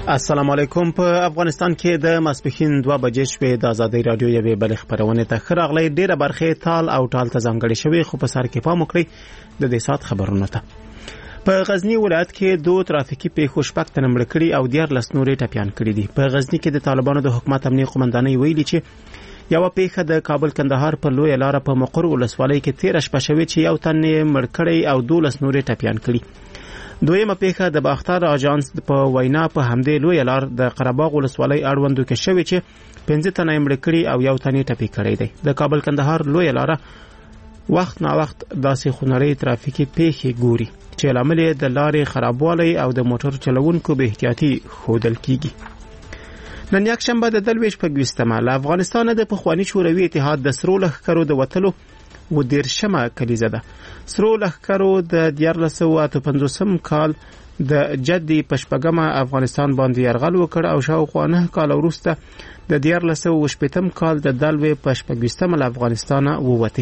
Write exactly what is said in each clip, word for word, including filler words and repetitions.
السلام علیکم. په افغانستان کې د ماسپښین دوه بجې شوې د ازادي رادیو یوې بلې خبرونه ته ښه راغلی. ډېره برخه تال او ټال ته ځانګړې شوې، خو په سر کې پام وکړئ د دې سات خبرونه ته. په غزنی ولایت کې دوه ترافیکي پیښو شپږ تنه مړه کړي او دیارلس نورې ټپیان کړي دي. په غزنی کې د طالبانو د حکومت امنیه قومندانۍ ویلي چې یو پیښه د کابل کندهار په لوی لار په مقر ولسوالۍ کې تیر شپه شوې چې یو تن مړ کړي او دولس نورې ټپیان کړي. دویمه پیښه د باختر اجانس په وینا په همدې لوی لار د قرهباغ ولسوالۍ اړوندو کې شوې چې پنځه تنه مړ کړي او یو تن ټپي کړي دي. د کابل کندهار لوی لار وخت نا وخت داسې خونړۍ ترافیکي پیښې ګوري چې لامل د لارې خرابوالی او د موټر چلوونکو به احتیاطي ښودل کیږي. نن یک شنبه د دلویش په ګوستمه له افغانستان د پخوانی شوروي اتحاد د سرو لښکرو د وتلو و دیرشمه کلیزه ده. سرو لښکرو د دیارلس سوه اته پنځوسم کال د جدي پشپګمه افغانستان باندې یرغل وکړ او شاوخوا نه کال وروسته د دیارلس سوه شپږم کال د دلوي پشپګوستمه له افغانستان ووته.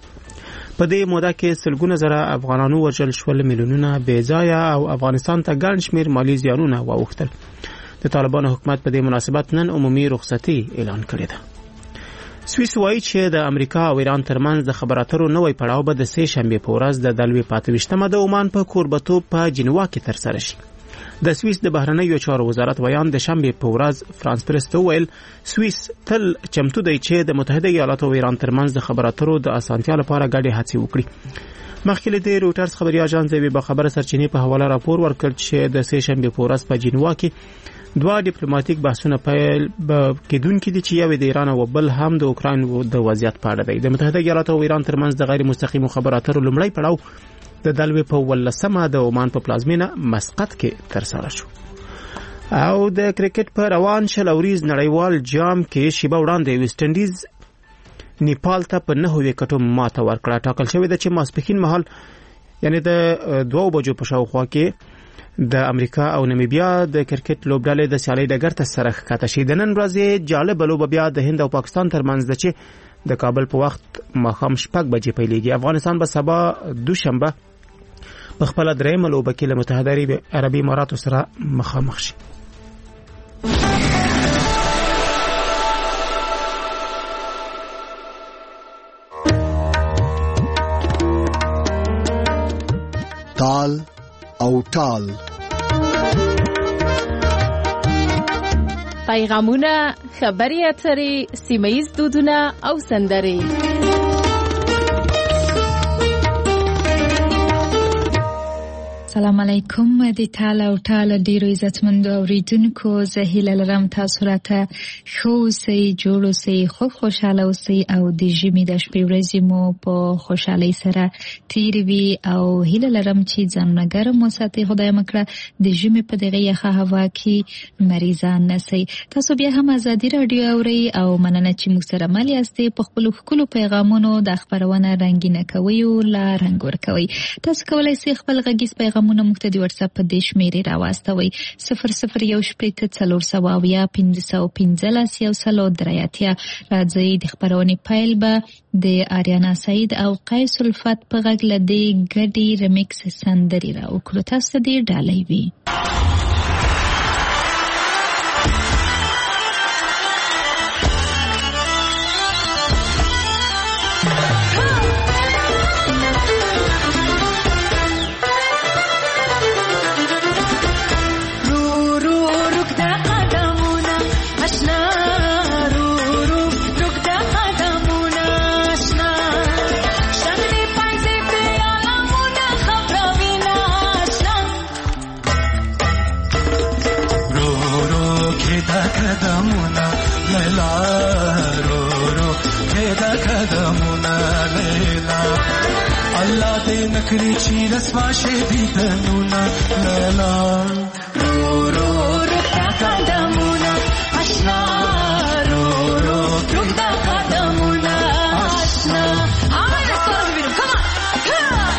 په دې موده کې سلګونه زره افغانانو وژل شول، میلیونونه بې ځایه او افغانستان ته ګڼ شمېر مالي زیانونه واوښتل. د طالبانو حکومت په دې مناسبت نن عمومي رخصتي اعلان کړې ده. سویس وایي چې د امریکا او ایران ترمنځ د خبرو اترو نوی پړاو به د سه شنبه په ورځ د دلوي پاته وشتمه د عمان په کوربتوب په جنوا کې ترسره شي. د سویس د بهرنیو چارو وزارت ویان د شنبه په ورځ فرانس پریس ته ویل سویس تل چمتو دی چې د متحده ایالاتو او ایران ترمنځ د خبرو اترو د اسانتیا لپاره ګډې هڅې وکړي. مخکې د روټرز خبري اژانس یوې خبره سرچینې په حواله راپور ورکړ چې د سه شنبه په ورځ په جنوا کې دوه ډیپلوماټیک بحثونه پیل کېدونکي دي چې یو د ایران او بل هم د اوکراین د وضعیت په اړه دی. د متحده ایالاتو او ایران ترمنځ د غیر مستقیم خبرو اترو لومړی پړاو د دلوي په ولسمه د عمان په پلازمینه مسقط کې ترسره شو. او د کرکټ په روان شل اوریز نړیوال جام کې شیبه وړاندې ویسټ انډیز نیپال ته په نهه وکټو ماته ورکړه. ټاکل شوی د چې ماسپښین مهال یعنی د دوه بجو په شاوخوا کې د امریکا او نمیبیا د کرکټ لوبډلې د سیالۍ ډګر ته سره ښکته شي. د نن ورځې جالب لوبه بیا د هند او پاکستان ترمنځ ده چې د کابل په وخت ماښام شپږ بجې پیلېږي. افغانستان به سبا دوشنبه په خپله درېیمه لوبه کې له متحده عربي اماراتو سره مخامخ شي. تال او ټال پیغامونه، خبري اترې، سیمه‌ییز دودونه او سندرې. السلام علیکم. د تال او ټال ډیرو عزتمندو اوریدونکو، زه هیله لرم تاسو راته ښه اوسئ، جوړ اوسئ، خوب خوشحاله اوسئ او د ژمي د شپې ورځې مو په خوشحالۍ سره تیرې وي او هیله لرم چې ځانونه ګرم وساتئ. خدای مو کړه د ژمي په دغه یخه هوا کې مریضان نسئ. تاسو بیا هم ازادي راډیو اورئ او مننه چې موږ سره مل یاستئ. په خپلو ښکلو پیغامونو د خپرونه رنګینه کوئ او لا رنګ ورکوئ. تاسو کولی شئ خپل غږیز پیغام مونږ ته د واتس اپ په دې شمیرې راواستوي صفر صفر یو شپېته څلور سوه اویا پنځه سوه پنځلس یو سل او درې اتیا. راځئ د خپرونې پیل به د آریانا سعید او قیس الفت په غږ له دې ګډې رمیکس سندرې راوکړو. تاسو ته دې ډالۍ وي. نکری چی رسوا شدی دنونا لیلا رو رو رکتا قدمونا اشنا رو رو رکتا قدمونا اشنا. آمین رسول ببینم. کمان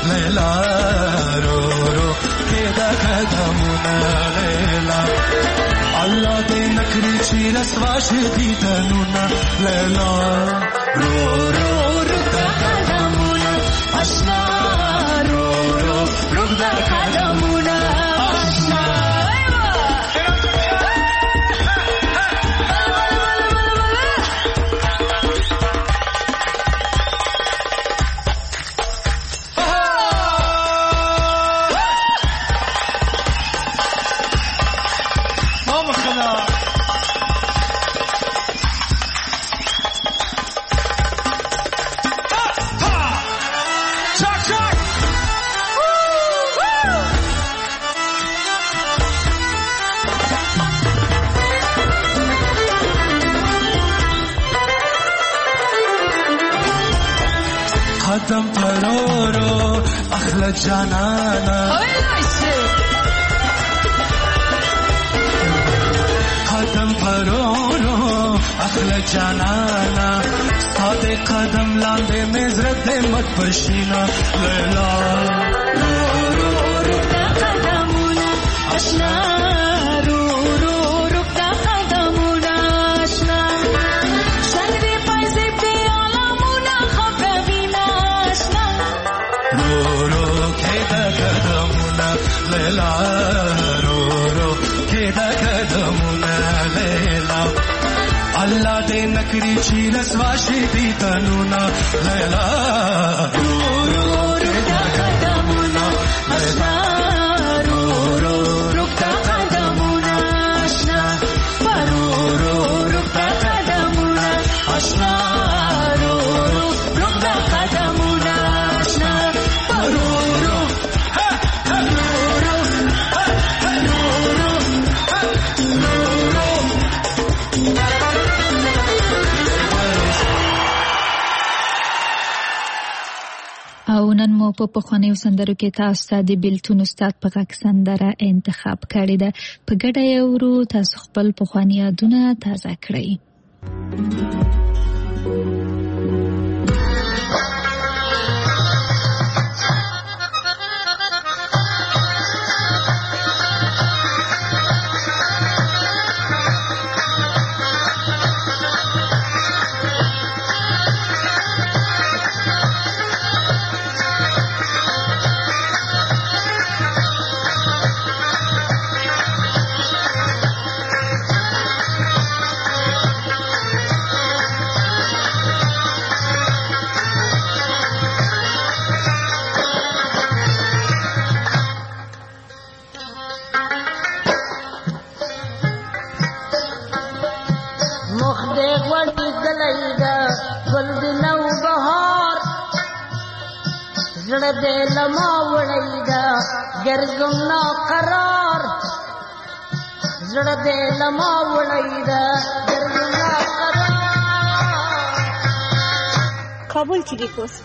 لیلا رو رو کې دا قدمونه لیلا الله دې نکړي چې رسوا شي دي تنونه لیلا رو رو رو دا قدمونه آشنا رو رو رو دا قدمونه آشنا قدم پرورو اخلا جانانا قدم پرورو اخلا جانانا ساده قدم لاندے مزرد مت پشینا لیلا رو رو رکتا قدمونا اشنا رو رو رکتا قدمونا اشنا شنگری پایزی بیالامونا خبروینا اشنا رو رو کیدا قدمونا لیلا رو رو کیدا قدمونا لیلا الله دې نکړي چې رسوا شي دي تنونه لیلا رو رو رکتا قدمونه اشنا رو رو رکتا قدمونه اشنا رو رو رکتا قدمونه اشنا رو رو رکتا قدمونه اشنا رو رو او نن مو په پخوانیو سندرو کې تاسو ته د بیلتون استاد په غږ سندره انتخاب کړې ده. په ګډه یې ورو تاسو خپل پخواني یادونه تازه کړئ. زړه دې لما وړی دا ګرځم نا قرار زړه دې لما وړی دا ګرځم نا قرار کابل ټیوی پوسټ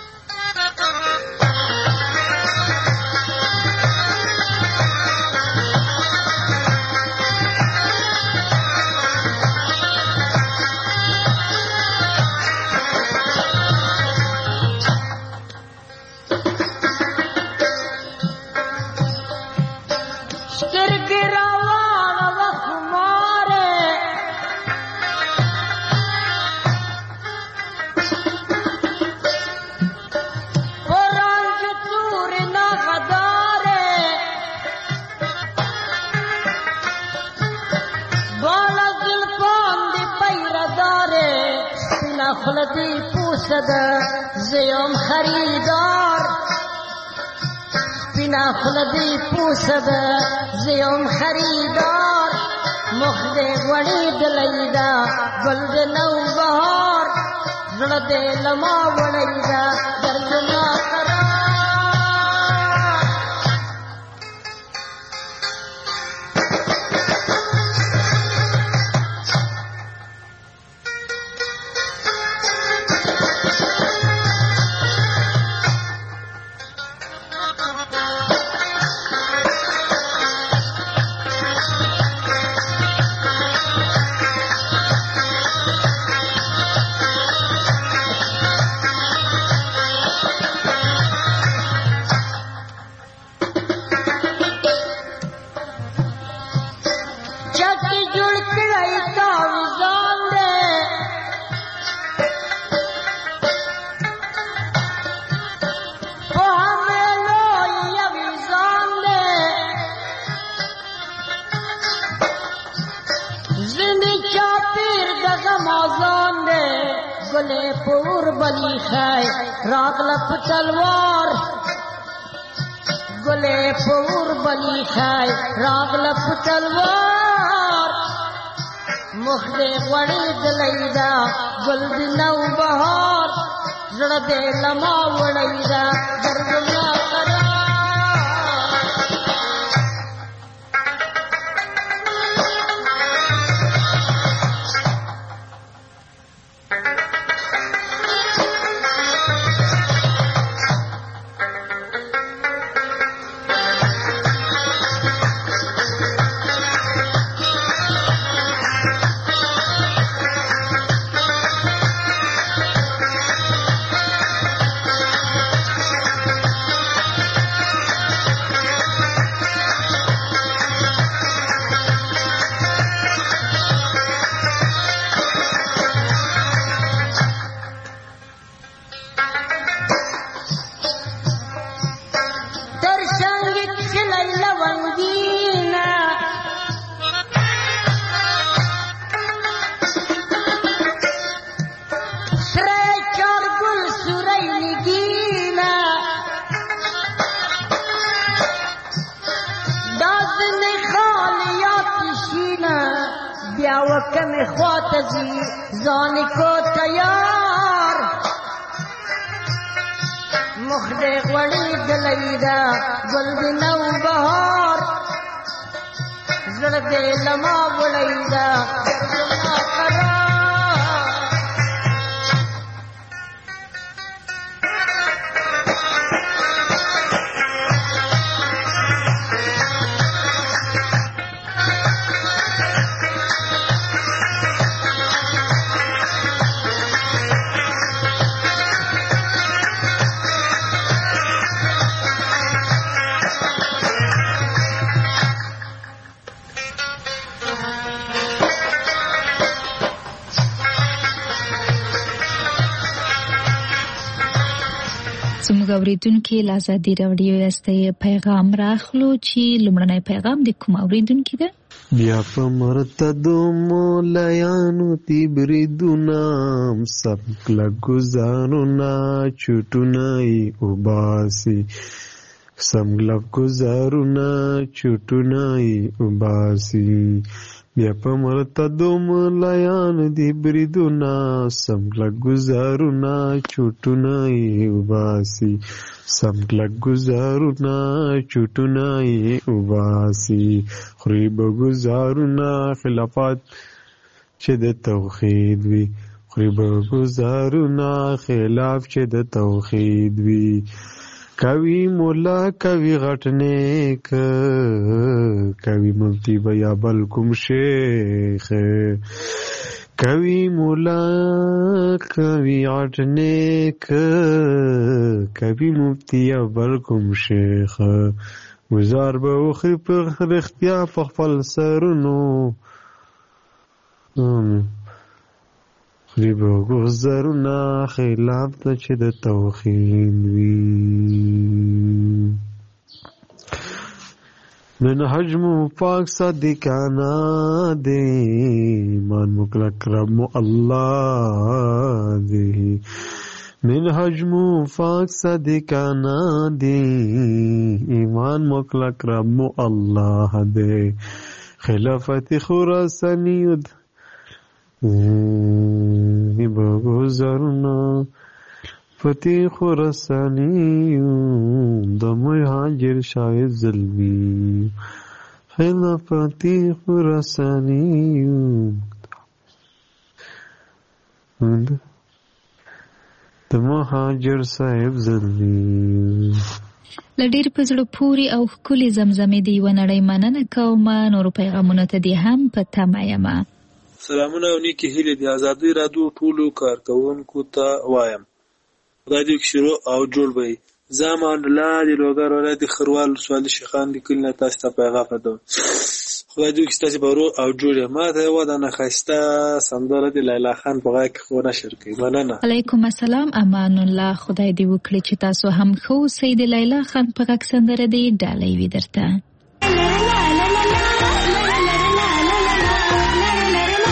خلدی پوسد زیم خریدار بنا خلدی پوسد زیم خریدار مخد وڑی دلیدا گلد نو بہار زلد لما وڑیدا درد نا قرار زنی چاپیر دغم آزان ده گل پور بلی خی راغل پتلوار گل پور بلی خی راغل پتلوار مخد غړي دلیدا گل نو بهار زړه دې لما وړیدا درد ما کرا زانی کو تیار مخد غړي دلیدا گل نو بهار زړه دې لما وړیدا ما کرا زموږ اوریدونکي له ازادي راډیو یاستئ پیغام راخلو چې لومړنی پیغام د کوم اوریدونکي ده؟ بیا په مرتدو مولیانو تی بریدونه سب لګزارونه چټونه یې وباسي سم لګزارونه چټونه یې وباسي بیا په مرتدو مولیانو دی بریدونه سم لګزارونه چټونه یې وباسي سم لګزارونه چټونه یې وباسي خوري به ګزارونه خلافات چې د توحید وي خوري به ګزارونه خلاف چې د توحید وي کوي مولا کوي غټنیک کوي مفتی بیا بل کوم شیخ کوي مولا کوي غټنیک کوي مفتی بل کوم شیخ گزار به وخی په اختیا په خپل سرونو خلی به گذرونه خلاف ته چې د توحید وي منهج مو پاک صادقانه دی ایمان مو کلک رب مو الله دی منهج مو پاک صادقانه دی ایمان مو کلک رب مو الله دی خلافت خراسانیود ای بگذارنا فتی خراسانیون د مهاجر شاید ظلمی خلافتی خراسانیون د مهاجر صاحب ظلمی لډیر په زړه پوري او ښکلي زمزمې دی و نړۍ مننه کوم نور پیغامونه ته دی هم په تمه یم. سلامونه او نیکی هیله دی ازادي رادیو ټولو کارکونکو ته وایم خدای دې شروع او جوړ وي زمان الله دې لوګر ولادي خروال سوال شيخان دې کله تاسو ته پیغام پدو خدای دې ستاسو برو او جوړ ما ته و دا نه خسته سندره دې لیلا خان په غاک خو نشر کوي مننه. علیکم السلام امان الله خدای دې وکړي چې تاسو هم خو سید لیلا خان په غاک سندره دې ډالۍ وي درته.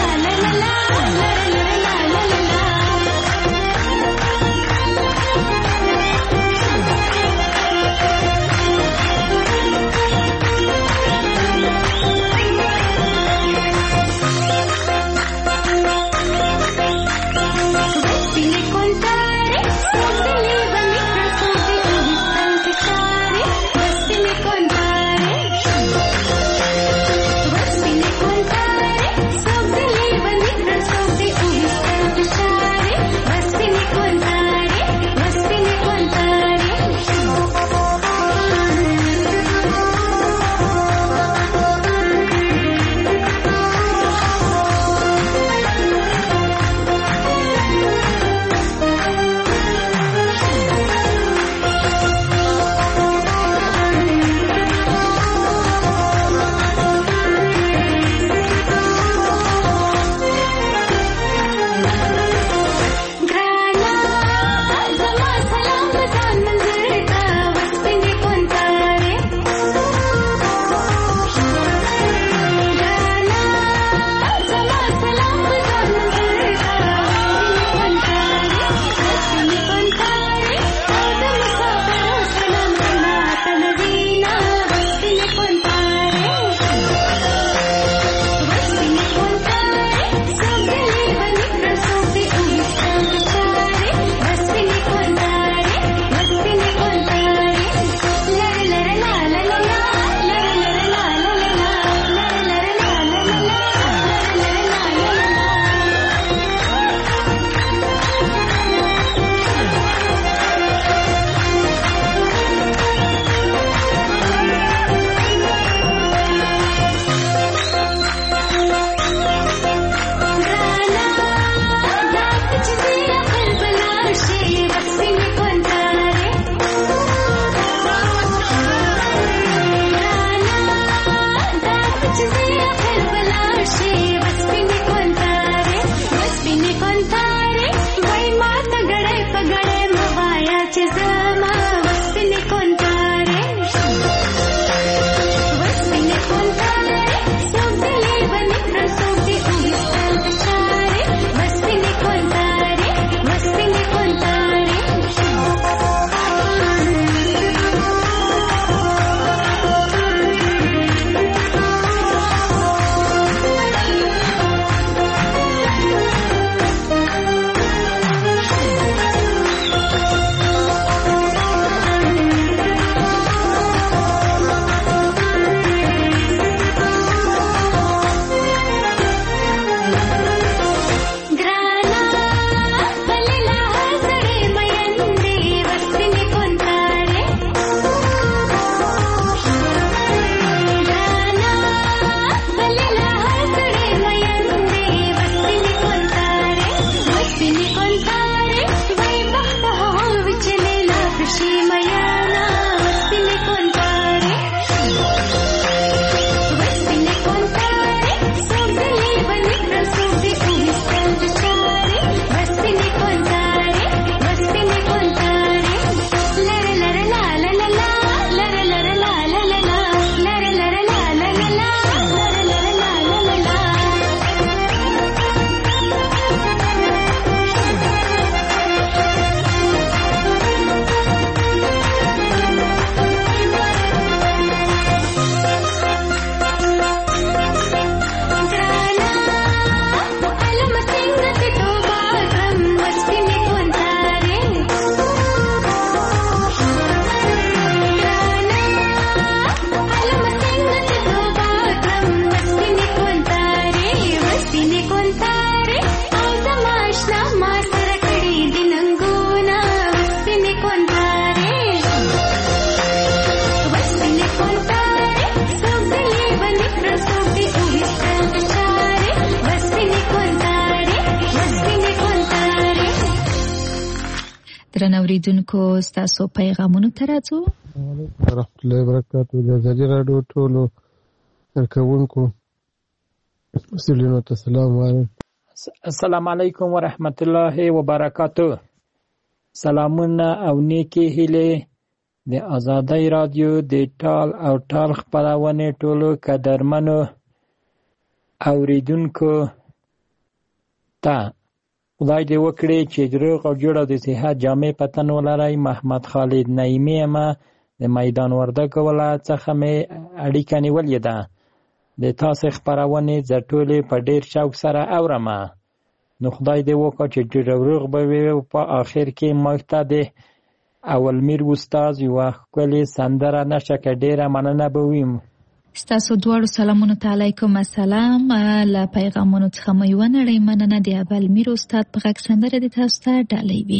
درنو اوریدونکو ستاسو پیغامونو ته راځو. رحمت الله وبرکاته. د ازادي راډیو ټولو کارکونکو مسؤلینو ته سلام وایم. السلام علیکم ورحمت الله وبرکاته. سلامونه او نیکی هیله د ازادي راډیو د ټال او ټال خبرونه ټولو قدرمنو اوریدونکو ته خدای دې وکړي چې روغ او جوړ او د صحت جامع پتن ولرای. محمد خالد نعیمی ما د میدان وردګ ولایت څخه مې اړیکه نیولې ده. د تاسو خبرونه زټولې په ډیر شوق سره اورم. نو خدای دې وکړي چې ډیر روغ به وي. په اخر کې مخته د اول میر استاد یو خپل سندره نشه کې ډیره مننه به ویم. ستاسو دواړو سلامونه ته علیکم السلام. له پیغامونو څخه مې یوه نړۍ مننه د اول میر استاد په غږ سندره د تاسو ته ډالۍ وي.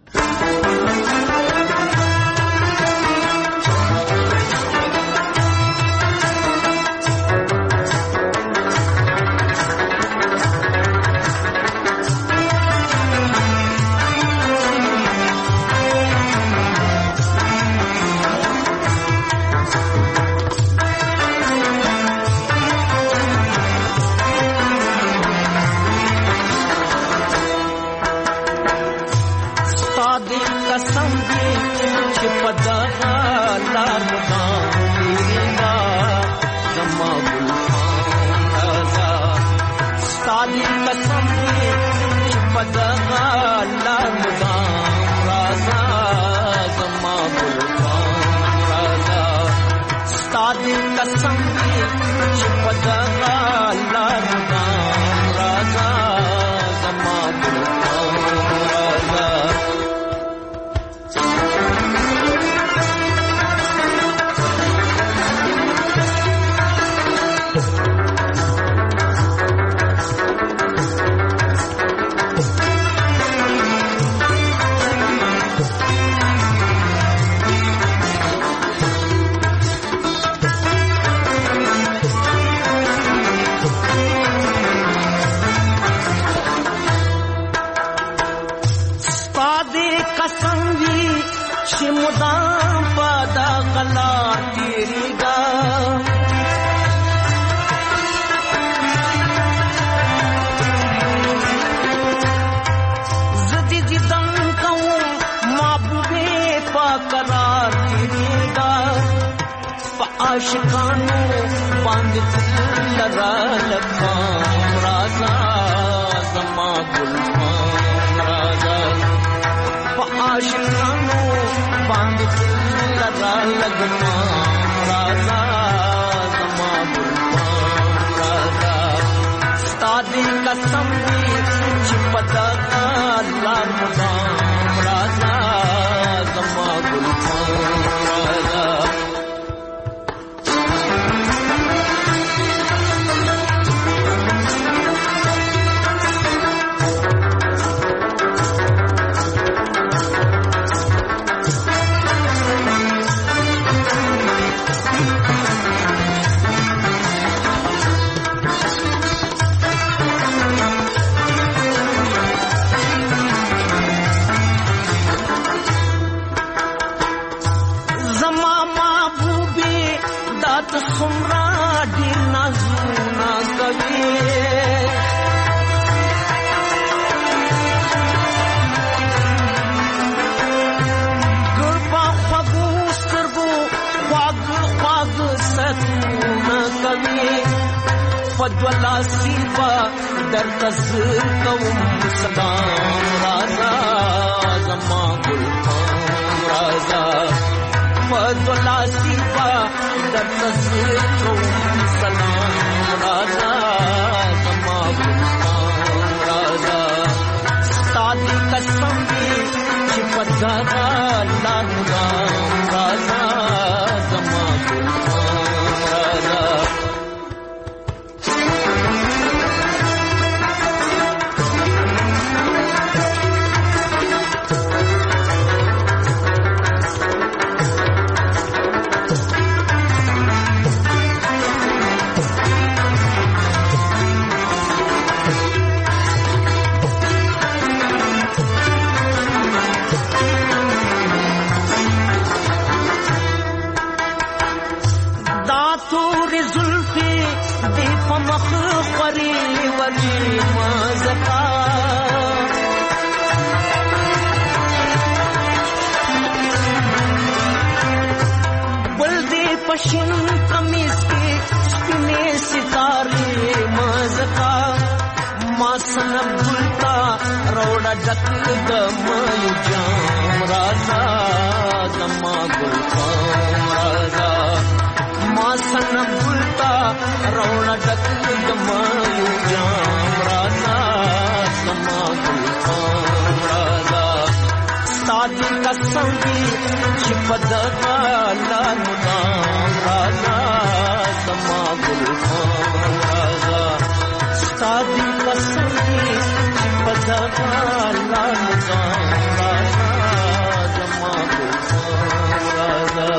عاشقانو باندې لرا لکام رازا زما ګلفام رازا په عاشقانو باندې لرا لکام رازا زما ګلفام رازا ستادي قسم دې چې پتا لار مدام رازا زما ګلفام رازا فدولا سیبا در تزر کوم سلام رازا زما گلفام رازا فدولا سیبا در تزر کوم سلام رازا زما گلفام رازا ستادی قسم دی چی پتگا لان مدام رازا زما گلفام رازا سنب گلتا روڑا ڈک دمایو جام رازا زما گل پام رازا ما سنب گلتا روڑا ڈک دمایو جام رازا زما گل پام رازا ستادی قسم دی چپد غالا نام رازا زما گل پام رازا ستادی قسم دی چپد غالا نام رازا زما گل پام رازا.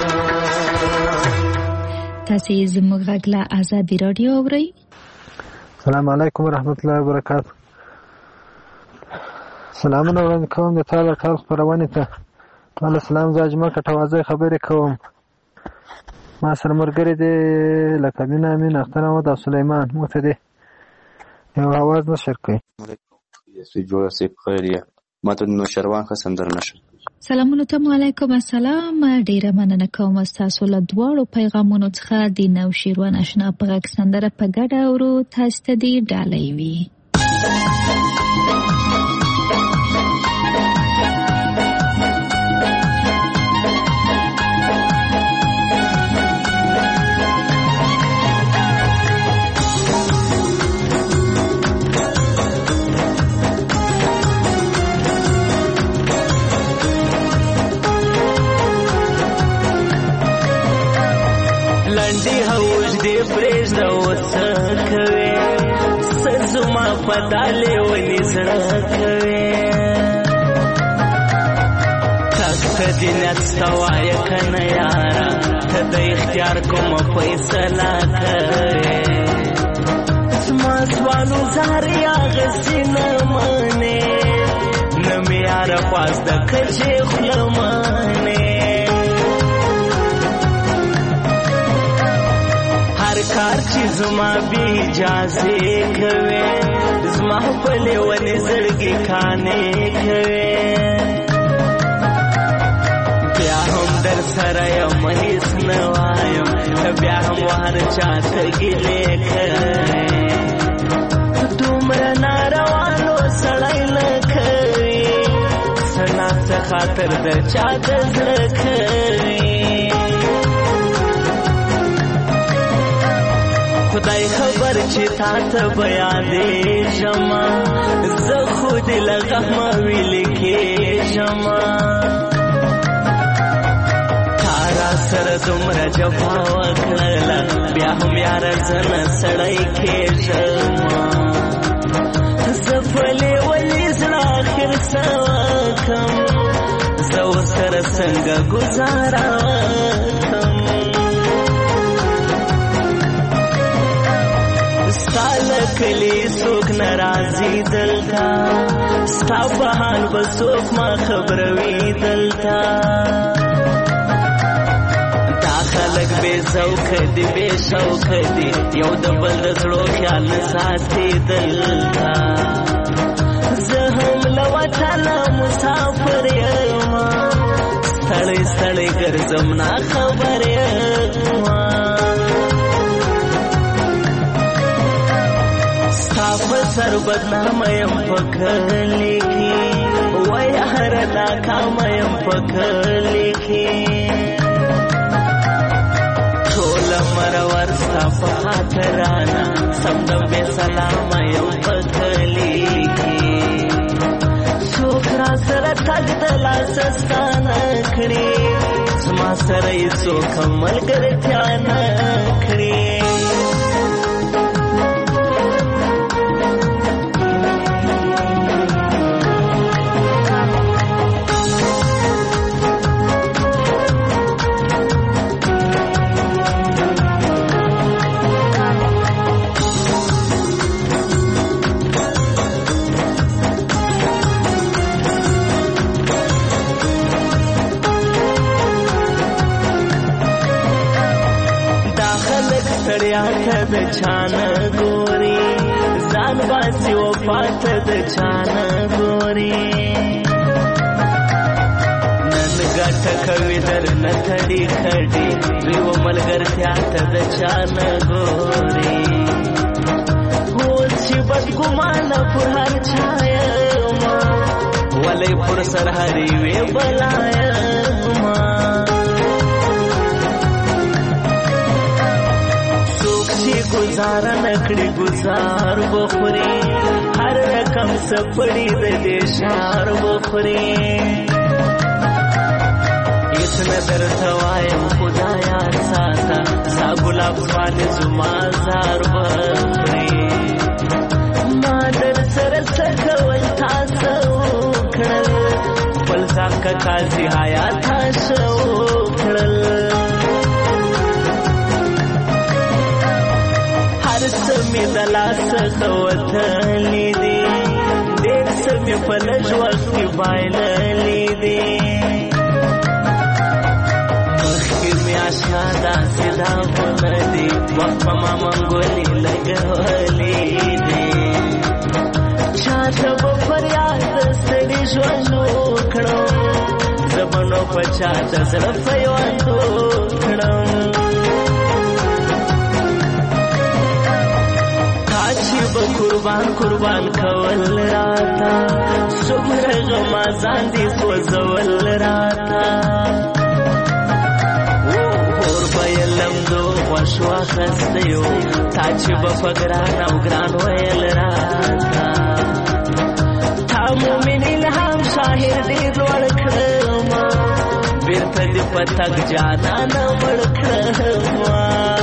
تاسې زموږ غږ له آزادي راډیو اورئ. السلام علیکم ورحمت الله وبرکاتہ. سلامونه وړاندې کوم د تاله ټال خپرونې ته. ټول سلام زه اجمل کټوازی خبرې کوم. ما سره ملګري دي لکه مینه امین اختر احمد او سلیمان. موږ ته دې یو اواز نشر کوي. یسوی جوړه سي خیریه. ما ته نو شروان ښه سندره نشم. سلامونه ته وعلیکم السلام. ډیره مننه کوم تاسو له دواړو پیغامونو څخه د نو شیروان آشنا په غږ سندره په ګډه اورو. تاسو ته دې ډالۍ وي. لنډي هوج دې پرېږده وڅه کوې څه زما په دالې ونې زړه کوې تک ته دې نیت سته وایه که نه یاره ته د اختیار کومه فیصله کوې زما ځوانو زارې اغسې نه منې نه مې یاره خواست ده که چې خوله منې کار چې زما بې اجازې کوې زما په لیونې زړګي کانې کوې بیا هم در سره یم هېڅ نه وایم بیا هم هر چا ته ګیلې کوې دومره ناروانو سړی نه کوي څه ناڅه خاطر د چا د زړه کوي خدای خبر چې تا ته بیانېږم زه خو دې له غمه ویلې کېږم تا را سره دومره جفا وکړله بیا هم یاره زه نه سړی کېږم زه په لیوني زړه آخر څه وکړم زه ورسره څنګه ګزاره وکړم ستا له کلي څوک نه راځي دلته ستا په حال به څوک ما خبروي دلته دا خلک بې ذوقه دي بې شوقه دي یو د بل د زړو خیال نه ساتي دلته زه هم له وطنه مسافر یم ستړی ستړی ګرځم ناخبر یم په سر بدنامه یم په کلي کې وای هره ناکامه یم په کلي کې ټوله مرور ستا په خاطرانه سمدم بې سلامه یم په کلي کې څوک را سره تګ د لاسه ستا نه کړي زما سره یې څوک ملګرتیا نه کړي د چانه ګوري ځان باسي وفات د چانه ګوري نن ګټه کوي در نه تړي کړي ریو ملګرتیا ته د چانه ګوري هو چې بدګمانه پر هر چا یما ولې پر سر هری وی بلایما څوک چې گزار نکړي گزار بخوري هر رقم سپړي د دې شار بخوري اتنا درته وایم خدایا ساته ستا ګلاب سوال زما زار بخوري ما در سره څه کول تاسو وکړل خپل ځان که قاضي حیات تاسو وکړل هر څه مې د لاسه وتلي دي ډېر څه مې په لږ وخت کې بایللي دي مخکې مې اشنا داسې داغونه دي وخت په ما منګولې لګولې دي چاته به فریاد د ستړي ژوند وکړم زه به نو په چاته زړه پیوند وکړم چې به قربان قربان کول راته څومره غمازان دي سوځول راته اور به یې لمدو خوښ واخیستی و تا چې به په ګران او ګران ویل راته تا مومن الهام شاهر ډېر لوړ کړمه بېرته دې په تګ جانانه مړ کړمه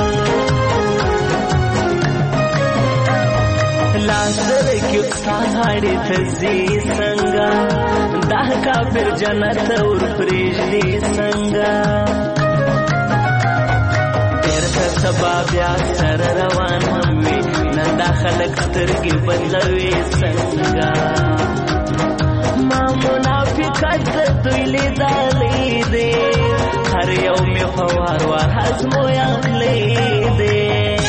لاسر کې ستا غاړې ته ځي څنګه دا کافر جنت ور پرېږدي څنګه بېرته سبا بیا سره روان هم وي نن دا خلک سترګې بدلوي څنګه ما منافقت د دوی لیدلی دی هر یو مې په وار وار ازمویلی دی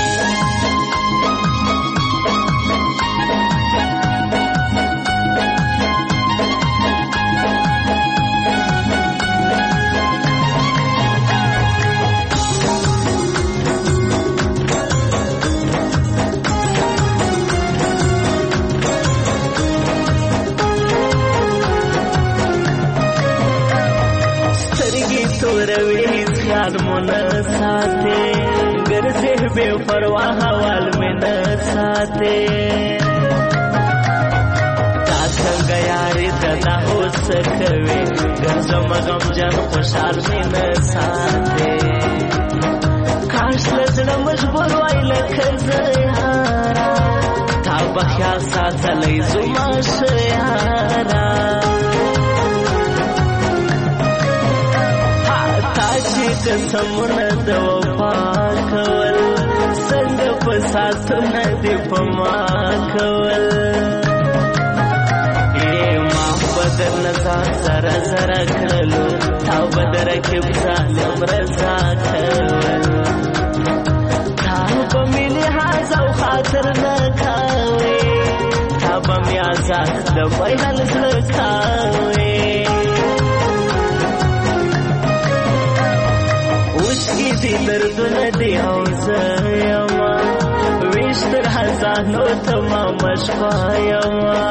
روی خیال مونه ساته ګرځې بې پروا حوال مې نه ساته تا څنګه یارې ته دا اوس څه کوې ګرځم غمجن خوشحال مې نه ساته کاش له زړه مجبور وای لکه زه یاره تا به خیال ساتلی زما ښه یاره قسمونه د وفا کول څنګه په ساتونه دې په ما کول ای ما بدر نظر سره سره کړلو تا بدر کې ظالم رضا کول تا په مې لحاظ او خاطر نه کاوي تا به مې آزاد د بیان زړه کاوي دی دردونه دی او زه یما ویش تر خزانو تمام شپه یما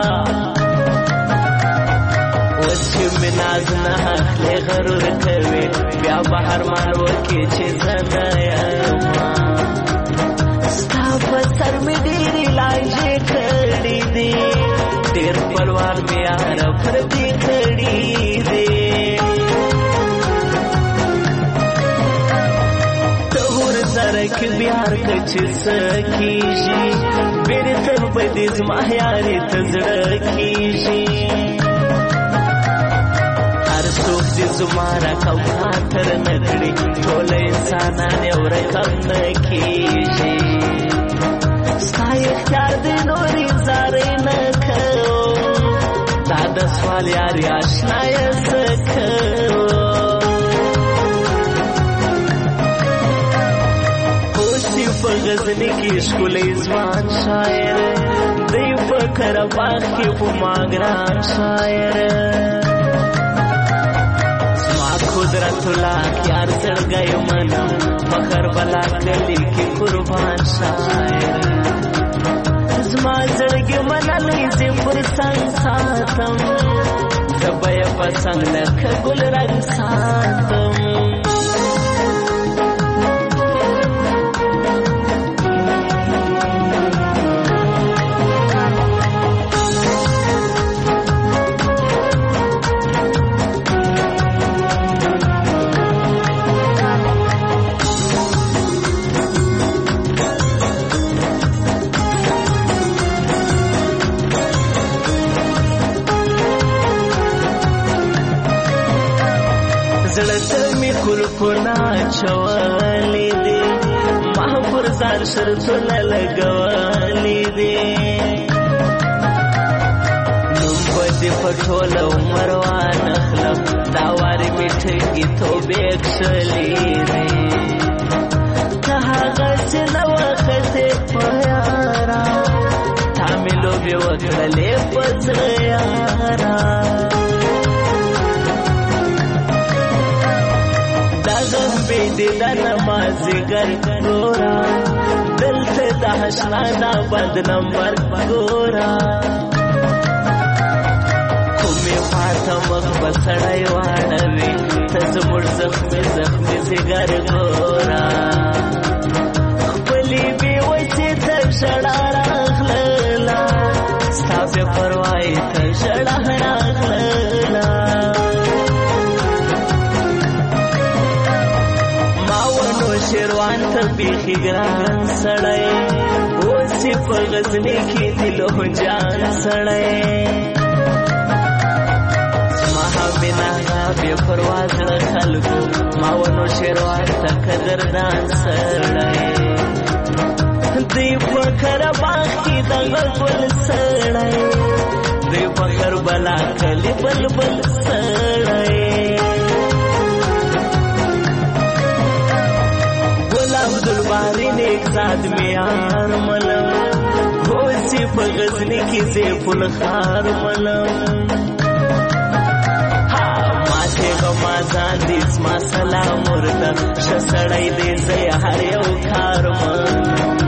اوس چې مې ناز نه اخلي غرور کوي بیا به ارمان وکړي چې زه نه یما ستا په سر مې ډېرې لانجې کړي دي ډېر خپلوان مې یاره پردي کړي دي سرک بیار کچ سکیږي بیرته په دې زما یاري ته زړه کیږي هر څوک چې زما را کوم خاطر نه کړي ټول انسانان یو رقم نه کیږي ستا اختیار دې نورې زارې نه کوم دا د سوال یاري اشنا یې څه کوم په غزني کې ښکلی ځوان شاعر دی په کره باغ کې په ما ګران شاعر زما قدرت الله یار زړګی منم په کربلا کلي کې قربان شاعر زما زړګي منلې زه پر څنګ ساتم زبې په څنګ لکه ګل رنګ ساتم کلکونا چوالی دی محفور زار شرطونا لگوالی دی نم بدی پٹھول عمروان اخلم داواری میٹھگی تو بیکشلی دی کہا غچ نوخت پیارا تامیلو بی وکڑلے پزریارا بیدی دا نمازی گر گورا دل سے دا حشنانا بند نمبر گورا کمی فاتمک بسڑای وانوی تزمور زخمی زخمی زگر گورا خپلی بی ویسی تک شڑار اخللا ستاپی پروائی تک شڑار اخللا شیروان ته بیخي ګران سړی اوسې په غزني کې دلو جان سړی زما بنا بې پروا زړه خلکو ما ونو شیروان ته قدردان سړی دوی په کره باغ کې دغه ګل سړی دوی په کربلا کلي بلبل سړی عبدالباری نیک زاد میار ملم ہوسی پا غزنی کی زیف الخار ملم ماتے غمازان دیس ما سلام ورده شسڑای دیزی هر یو کار من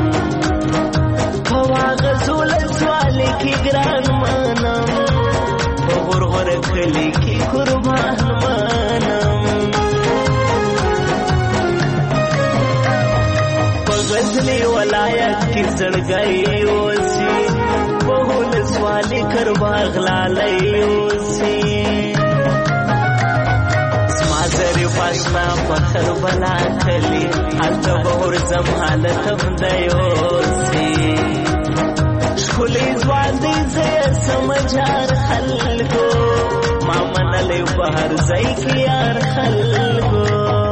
پوا غزول سوالی کی گران منم پا غرغر کلی کی قربان منم غزنی ولایت کی زړګي اوسي بهول سوالی کر باغلالی اوسي سما زری پاشنا پخر بلا کلی حالت بهور زم حالت دی اوسي شخلی ځوان دی زه سمجھار خلکو ما منلی بهر ځای کې یار خلکو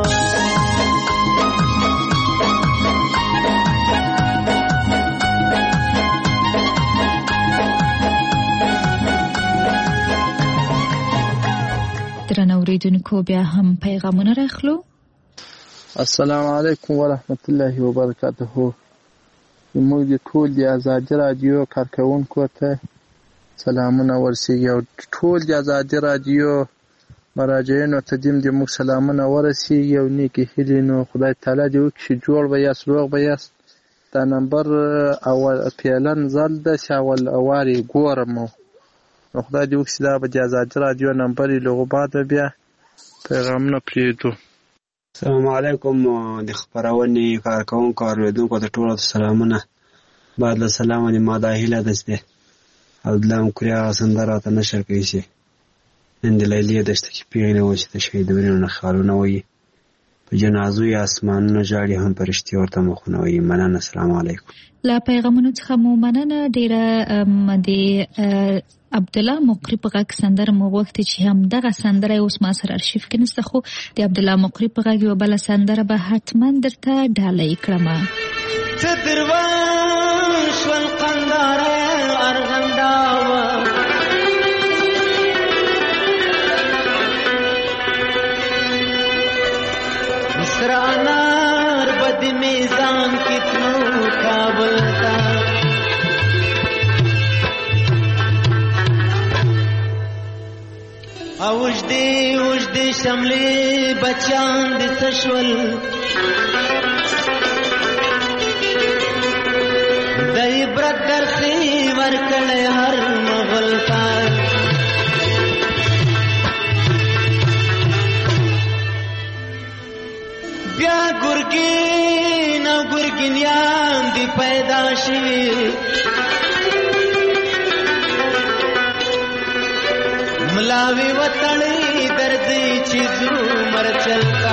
درنو اوریدونکو بیا هم پیغامونه راخلو. السلام علیکم ورحمت الله وبرکاته. موږ د ټول د آزادي رادیو کارکونکو ته سلامونه ورسیږي او ټول د آزادي رادیو مراجعینو ته دیم د موږ سلامونه ورسیږي او نیکی هیلې نو خدای تعالی دې وکړي جوړ به یاست روغ به یاست. دا نمبر اول پیلن زل ده چې اول اوارې ګورم نو خدای دې وکړي دا به د آزادي رادیو نمبر یې لغو بعد بیا پیغامونه پرېږدو. السلام علیکم د خپرونې کارکوونکو اوریدونکو ته ټولو ته سلامونه. بعد له سلامه د ما دا هیله ده چې عبدالله مکري هغه سندره راته نشر کوي چې نن د لیلې دشته کې پیغلې وه چې د شهیدورینو نه خیالونه وایي په جنازو یې اسمانونه ژاړي هم فرښتې ورته مخونه وایي. مننه. السلام علیکم. له پیغامونو څخه مو مننه ډېره. د عبدالله مقری په غږ سندره مو غوښتې چې همدغه سندره اوس ما سره ارشیف کې نشته خو د عبدالله مقری په غږ یوه بله سندره به حتما درته ډالۍ کړمه. څه دروان شول قنداره ارغنداوه سره انار به د میزان کې تلو کابل ته اوجدې اوجدې شملې بچیان دې څه شول د عبرت درسې ورکړې هر مغل تا بیا ګورګین او ګورګینیان دی پیدا شي ملاوی وطنی دردی چیزو مر چلتا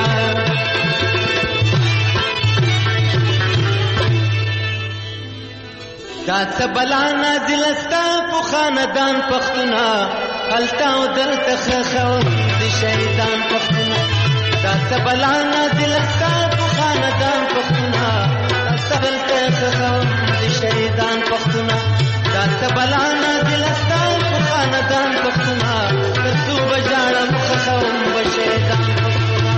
دا سبلا نازل استا پو خاندان پختونا حلتا و دلتا خخون دی شهیدان پختونا دا سبلا نازل استا پو خاندان پختونا دا سبلتا خخون دی شهیدان پختونا دا سبلا نازل استا پو خاندان پختونا ترسو بجارم خخون بشهیدان پختونا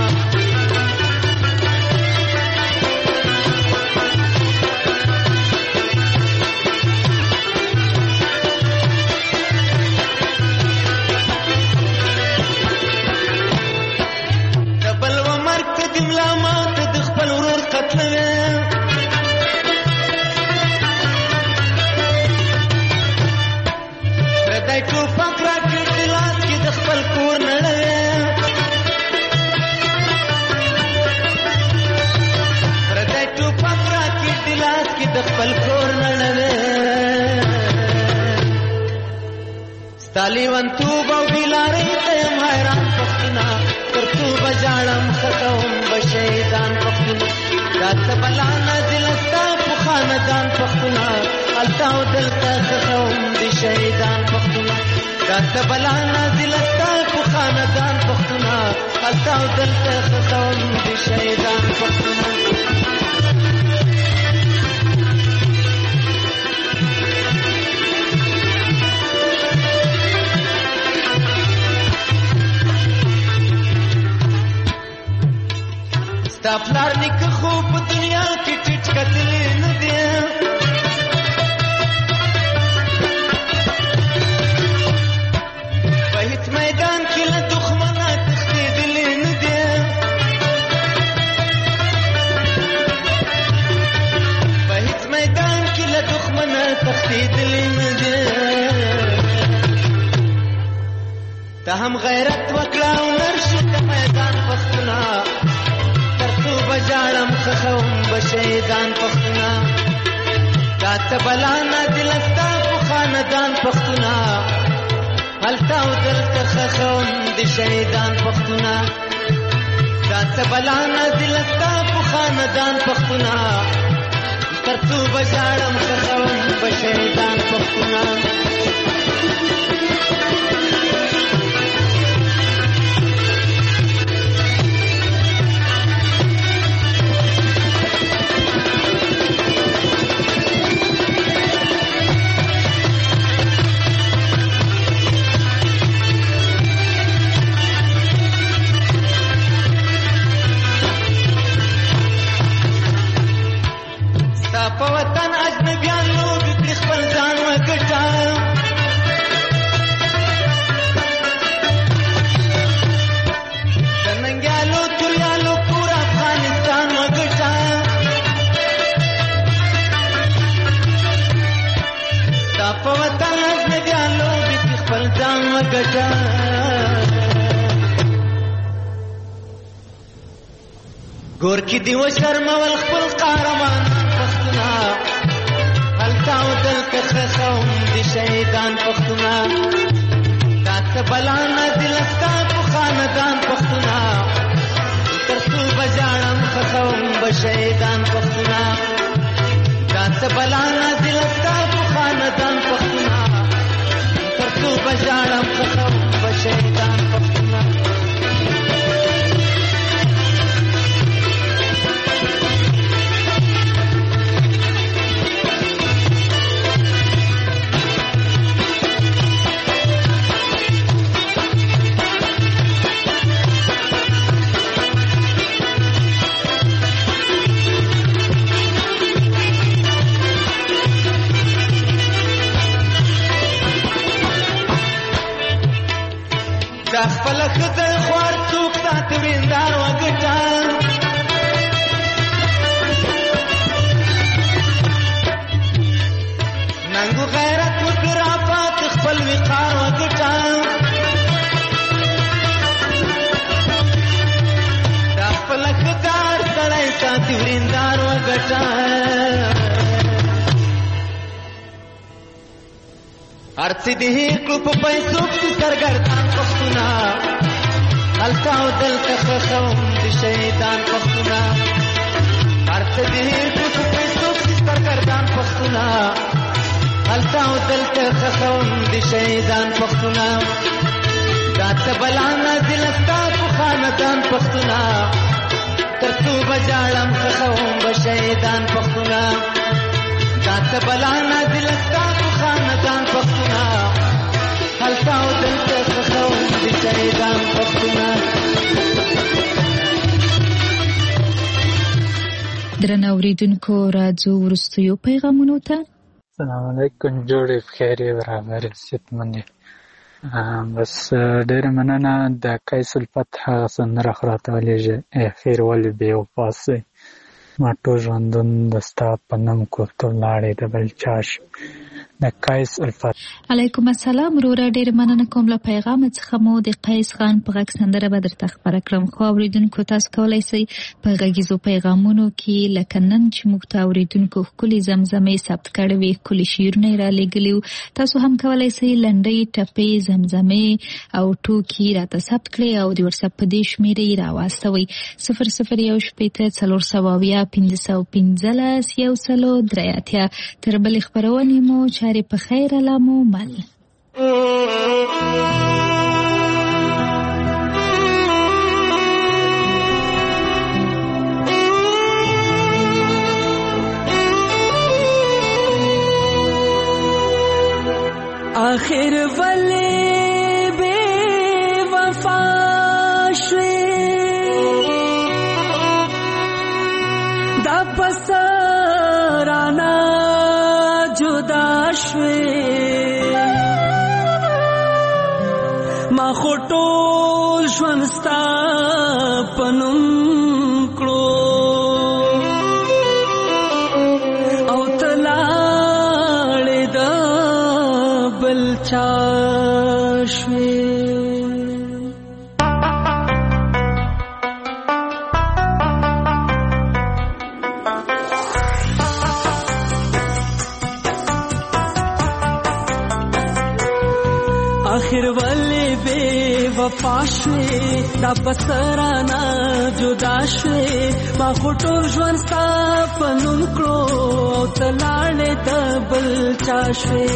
तालीवन तू बौला रही तेम हैरान पख्तुना कर तू बजाड़म खतौम बशैदान पख्तुना रात बलाना दिलस्ता पुखानदान पख्तुना अलताव दिलता खतौम बशैदान पख्तुना रात बलाना दिलस्ता पुखानदान पख्तुना अलताव दिलता खतौम बशैदान पख्तुना دا پلار نیک خوب دنیا کی ټټ کتل نه دی په هیڅ میدان کې له دښمنه تښتېدل نه دی په هیڅ میدان کې له دښمنه تښتېدل نه دی ته هم غیرت وکړه او نرشد میدان پښتونه بجارم خخوم بشیدان پختونا دات بلانا دلستا پو خاندان پختونا حلتا و دلتا خخوم دی شیدان پختونا دات بلانا دلستا پو خاندان پختونا ترتو بجارم خخوم بشیدان پختونا وطن اجنبیان لوگ کړي خپل ځان وګټا ننګیالو توریالو پورا افغانستان وګټا دا په وطن اجنبیان لوگ کړي خپل ځان وګټا ګور کې دی و شرمول خپل قهرمان هلتاو دلته خخوم دی شهیدان پختونا دات بلانا دلستا پو خاندان پختونا ترسو بجارم خخوم بشهیدان پختونا دات بلانا دلستا پو خاندان پختونا ترسو بجارم خخوم بشهیدان پختونا خپل خدای خوار څوک سات ویندار وګټا ننګو غیرت وقار وګټه دا خپل خدار سړی ساتي وریندار وګټه ارڅ دې کړو په پیسو کې سرګردان پښتونه هلته او دلته خخوم د شهیدان پښتونه ارڅ دې کړو په پیسو کې سرګردان پښتونه هلته او دلته خخوم د شهیدان پښتونه دا څه بلا نازل ستا په خاندان پښتونه تر څو بجاړم خخوم د شهیدان پښتونه دا څه بلا نازل ستا په خاندان پښتونه هلته او دلته خخوم د شهیدان پښتونه درنه اوریدونکو راځو وروستیو پیغامونو ته. السلام علیکم، جوړې بخیر برابر صحتمندې. بس ډېره مننه د قیس الفتح سندره خو راته ولیږه خیر ولې بې وفا سوی ما ټول ژوندون د ستا په نوم کوفته ولاړې د بل چا شي. د قیس الفتح. علیکم السلام وروره، ډېره مننه کوم له پیغام څخه مو د قیس خان په غږ سندره به درته خپره کړم. خو اورېدونکو تاسو کولی شئ په غږیزو پیغامونو کې لکه نن چې موږ ته اورېدونکو ښکلې زمزمې ثبت کړې وې، ښکلي شعرونه یې رالیږلي وو، تاسو هم کولی شئ لنډۍ ټپې زمزمې او ټوکي راته ثبت کړئ او د وټساپ په دې شمېرې یې راواستوئ صفر صفر یو شپېته څلور سوه اویا پنځه سوه پنځلس یو سلو درې اتیا. تر بلې خپرونې مو چارې په خیر علامو مل. آخر ولې بے وفا شوې دا پسرانا جدا شوې ما خو ټول ژوند ستا په نوم کړو او ته لاړې د بل چا شوې. آخر ولې بے وفا شوې دا پسرانا جدا شوې ما خو ټول ژوند ستا په نوم کړو او ته لاړې د بل چا شوې.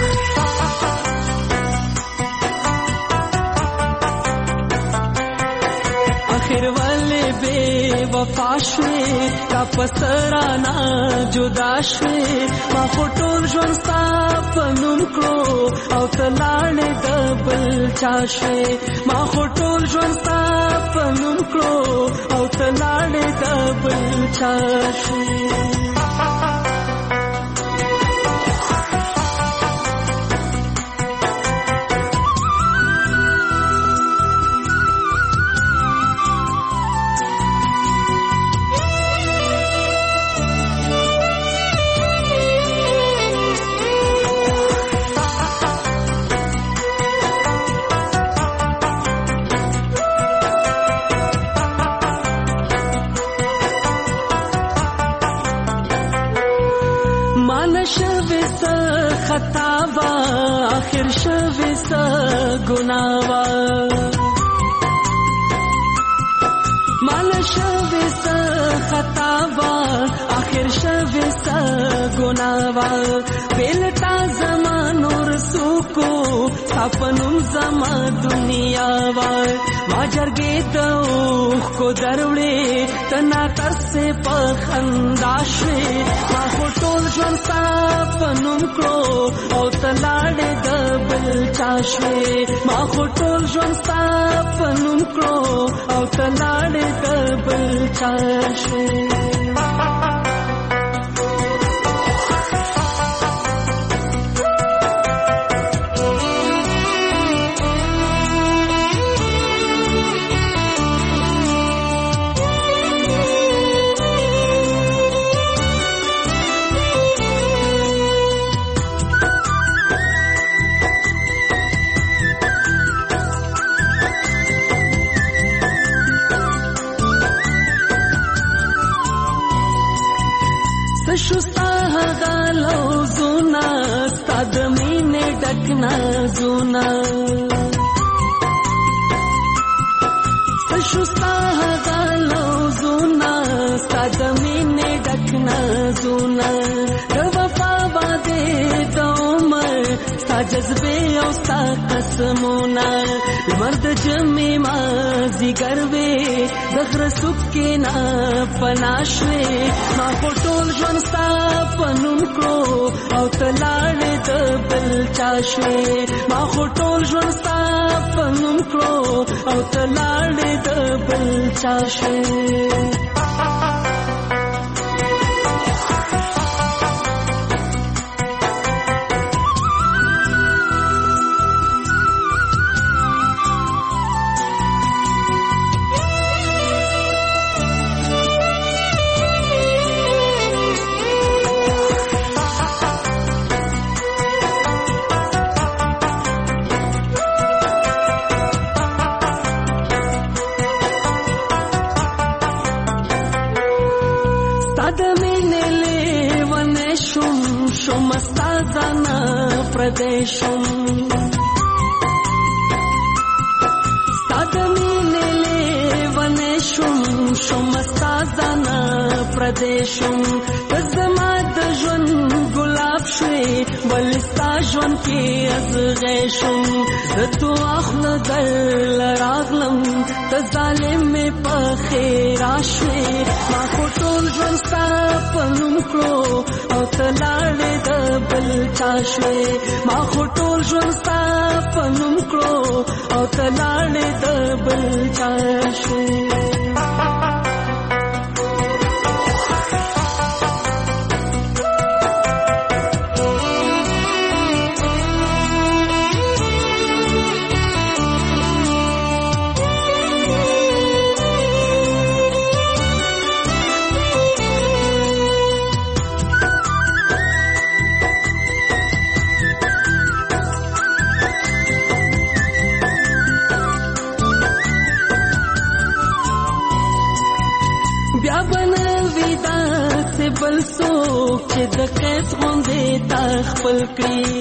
آخر ولې بے وفا شوې دا پسرانا جدا شوې ما خو ټول ژوند ستا په نوم کړو او ته لاړې د بل چا شوې. ما خو ټول ژوند ستا په نوم کړو او ته لاړې د بل چا شوې. آخر شوی سا گناوا مال شوی سا خطاوا آخر شوی سا گناوا بیلتا زمان اور سوکو سپنم زما دنیا وا ما جرګې ته کو دروړې تنا تر سے پخندا شوې ما ټول ژوند ستا په نوم کړو او ته لاړې د بل چا شوې ما ټول ژوند ستا په نوم کړو او ته لاړې د بل چا شوې. نازونه سشستا هغه لوزونه ستا د مینې ډک نازونه د وفا باندې د عمر ستا جذبې او ستا قسمونه لمر د جمعې مازدیګر وې د غره څوک کې نه پناه شوې ما خو ټول ژوند ستا په نوم کړو او ته لاړې د بل چا شوې ما خو ټول ژوند ستا په نوم کړو او ته لاړې د بل چا شوې پردیشم ستا د مینې لیونیشم شم ستا ځانه پردیشم ته زما د ژوند ګلاب شوې ولې ستا ژوند کې ازغی شم زه تو اخله درله راغلم ته ظالم مې پخې راشوې ما خو ټول ژوند ستا په نوم کړو او ته لاړې د بل چا شوې ما خو ټول ژوند ستا په نوم کړو او ته لاړې د بل چا شوې بل څوک چې د قیس غوندې تا خپل کړي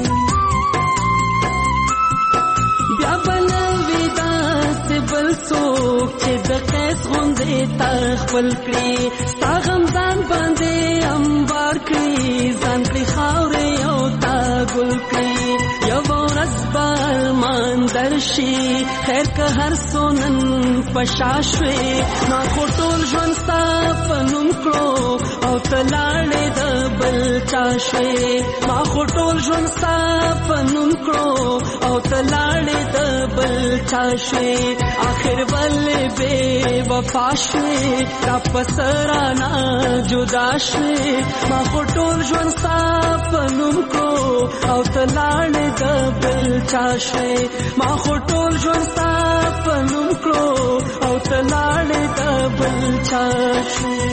بیا به نه وي داسې بل څوک چې د قیس غوندې تا خپل کړي ستا غم ځان باندې امبار کړي ځان پرې خاورې او تا ګل کړي یوه ورځ به ارمان درشي خیر که هر څو نن په شا شوې ما خو ټول ژوند ستا په نوم کړو او ته لاړې د بل چا شوې ما خو ټول ژوند ستا په نوم کړو او ته لاړې د بل چا شوې آخر ولې بې وفا شوې تا په سرانه جدا شوې ما خو ټول ژوند ستا په نوم کړو او ته لاړې د بل چا شوې ما خو ټول ژوند ستا په نوم کړو او ته لاړې د بل چا شوې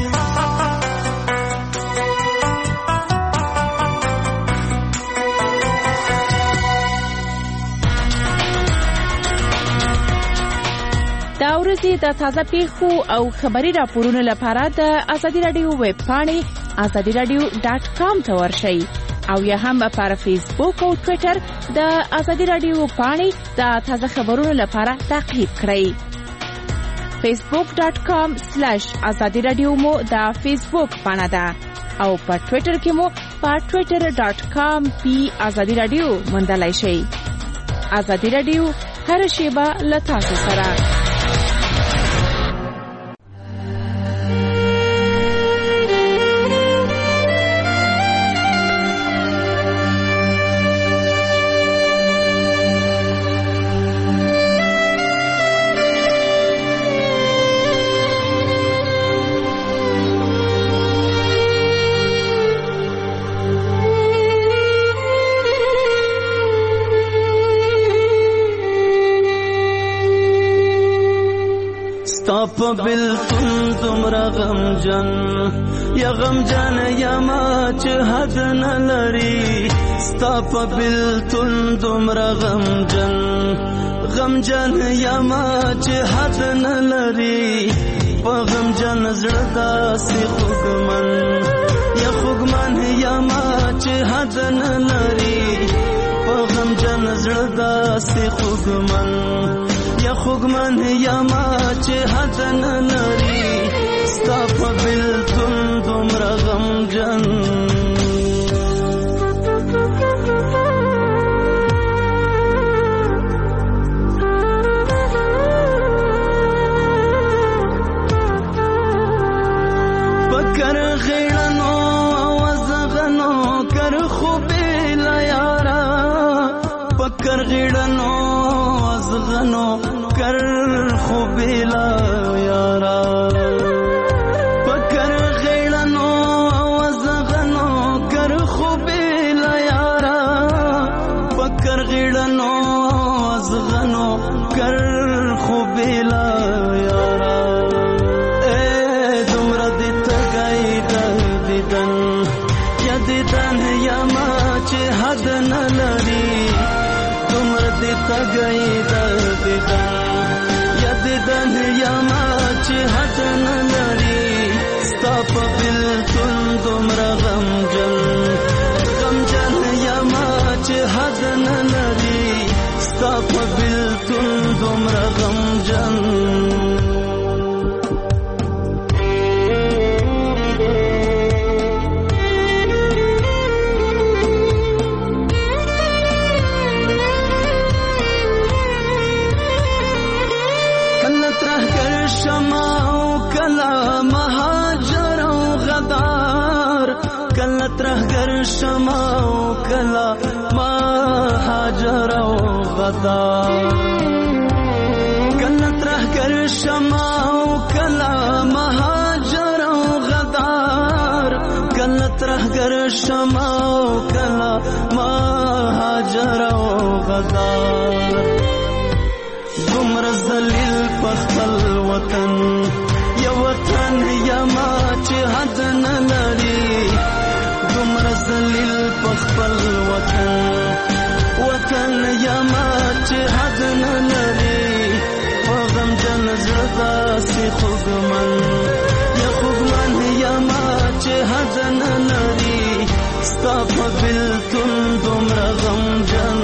دا ورځې د تازه پیښو او خبري راپورونو لپاره د ازادي رادیو ویب پاڼې ازادي رادیو ډاټ کام ته ورشئ او یا هم پر فیسبوک او ټوئیټر د ازادي رادیو پاڼې د تازه خبرونو لپاره تعقیب کړئ فیسبوک ډاټ کام سلیش ازادي رادیو مو د فیسبوک پاڼه ده او په ټوئیټر کې مو په ټوئیټر ډاټ کام پی ازادي رادیو موندلای شئ ازادي رادیو هر شیبه له تاسو سره ستاپ بلتون دمرا غمجن یا غمجن یا ما چه حد نلری ستاپ بلتون دمرا غمجن غمجن یا ما چه حد نلری پا غمجن زردا سی خوگمن یا خوگمن یا ما چه حد نلری پا غمجن زړه داسې خوږمن یا خوږمن یما چې حد نه لري ستا په بېلتون دومره غمجن پکر غیړنو وزغنو کر خوبې لا یارا پکر غیړنو وزغنو کر خوبې لا یارا پکر غیړنو وزغنو کر خوبې لا یارا پکر غیړنو وزغنو کر خوبې لا یارا دیدن یما چې حد نه لري دومره دې تګی د دیدن یا دیدن یما چې حد نه لري ستا په بېلتون دومره غمجن غمجن یما چې حد نه لري ستا په بېلتون دومره غمجن ترهګر شمع او کلا مهاجر او غدار کله ترهګر شمع او کلا مهاجر او غدار کله ترهګر شمع او کلا مهاجر او غدار دومره ذلیل په خپل وطن یو وطن یما چې حد نه لري دومره ذلیل په خپل وطن وطن یما چې حد نه لري په غمجن زړه داسې خوږمن یا خوږمن یما چې حد نه لري ستا په بېلتون دومره غمجن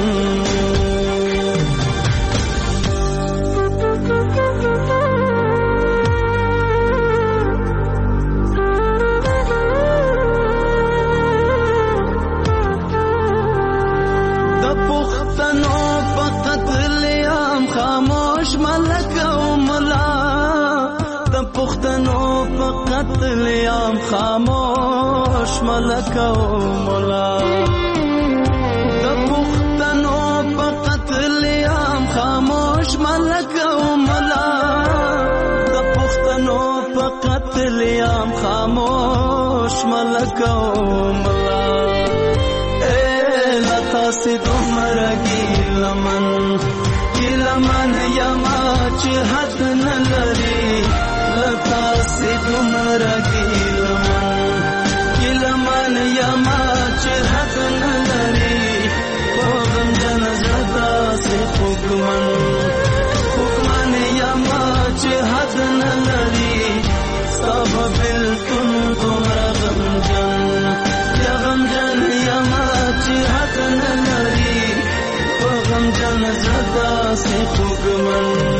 خاموش ملک او ملا د پښتنو په قتل یم خاموش ملک او ملا د پښتنو په قتل یم خاموش ملک او ملا د پښتنو په قتل یم خاموش ملک او ملا اے لتا سي دومره ګیلمن لمن یما چې حد نه لري لتا سي دومره ګیلمن ګیلمن یما چې حد نه لري په غمجن زړه داسې خوږمن خوږمن یما چې حد نه لري ستا په بېلتون دومره غمجن یا غمجن یما چې حد نه لري غمجن زړه داسې خوږمن